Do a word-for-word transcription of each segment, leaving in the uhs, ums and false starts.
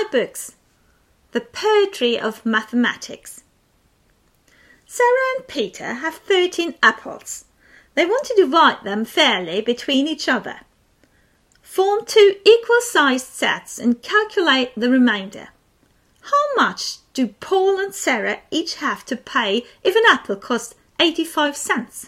my books, The Poetry of Mathematics. Sarah and Peter have thirteen apples. They want to divide them fairly between each other. Form two equal-sized sets and calculate the remainder. How much do Paul and Sarah each have to pay if an apple costs eighty-five cents?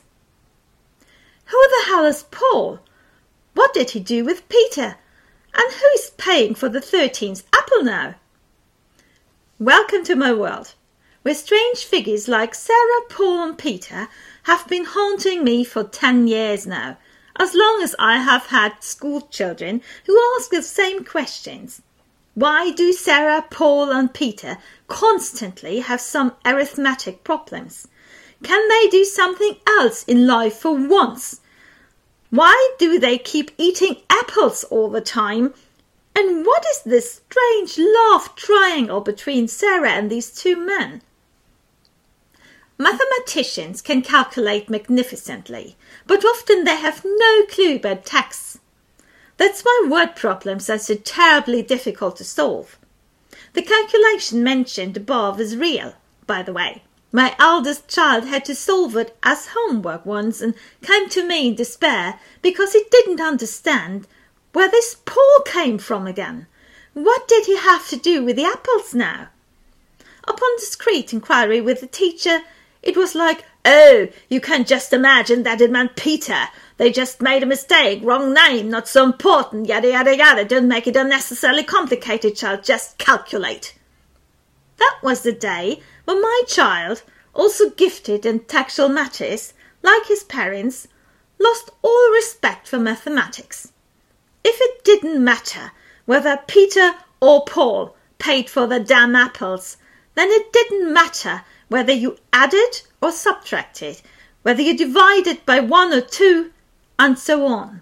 Who the hell is Paul? What did he do with Peter? And who is paying for the thirteenth apple now? Welcome to my world, where strange figures like Sarah, Paul and Peter have been haunting me for ten years now, as long as I have had school children who ask the same questions. Why do Sarah, Paul and Peter constantly have some arithmetic problems? Can they do something else in life for once? Why do they keep eating apples all the time? And what is this strange love triangle between Sarah and these two men? Mathematicians can calculate magnificently, but often they have no clue about texts. That's why word problems are so terribly difficult to solve. The calculation mentioned above is real, by the way. My eldest child had to solve it as homework once and came to me in despair because he didn't understand where this Paul came from again. What did he have to do with the apples now? Upon discreet inquiry with the teacher, it was like, "Oh, you can just imagine that it meant Peter. They just made a mistake, wrong name, not so important, yada yada yada. Don't make it unnecessarily complicated, child, just calculate." That was the day when my child, also gifted in textual matters, like his parents, lost all respect for mathematics. If it didn't matter whether Peter or Paul paid for the damn apples, then it didn't matter whether you added or subtracted, whether you divided by one or two, and so on.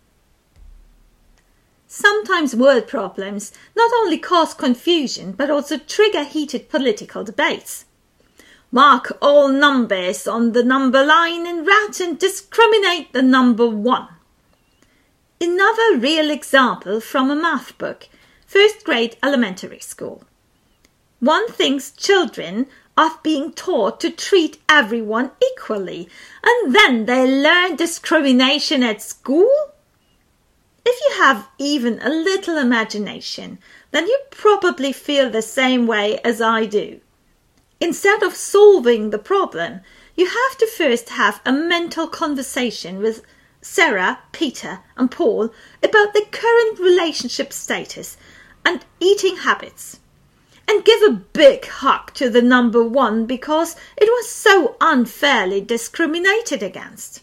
Sometimes word problems not only cause confusion, but also trigger heated political debates. Mark all numbers on the number line in red and discriminate the number one. Another real example from a math book, first grade elementary school. One thinks children are being taught to treat everyone equally, and then they learn discrimination at school? If you have even a little imagination, then you probably feel the same way as I do. Instead of solving the problem, you have to first have a mental conversation with Sarah, Peter and Paul about the current relationship status and eating habits, and give a big hug to the number one because it was so unfairly discriminated against.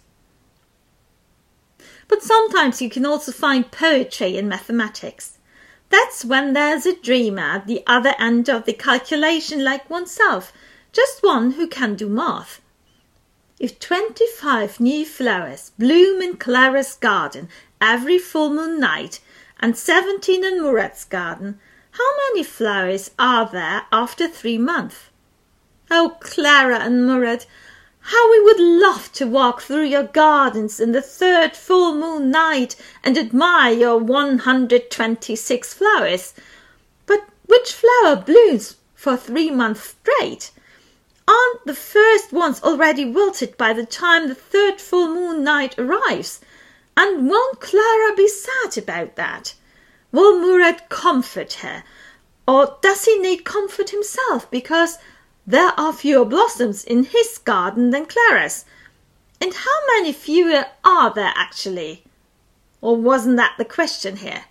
But sometimes you can also find poetry in mathematics. That's when there's a dreamer at the other end of the calculation like oneself, just one who can do math. If twenty-five new flowers bloom in Clara's garden every full moon night and seventeen in Murad's garden, how many flowers are there after three months? Oh, Clara and Murad, how we would love to walk through your gardens in the third full moon night and admire your one hundred twenty-six flowers. But which flower blooms for three months straight? Aren't the first ones already wilted by the time the third full moon night arrives? And won't Clara be sad about that? Will Murad comfort her? Or does he need comfort himself because there are fewer blossoms in his garden than Clara's? And how many fewer are there actually? Or wasn't that the question here?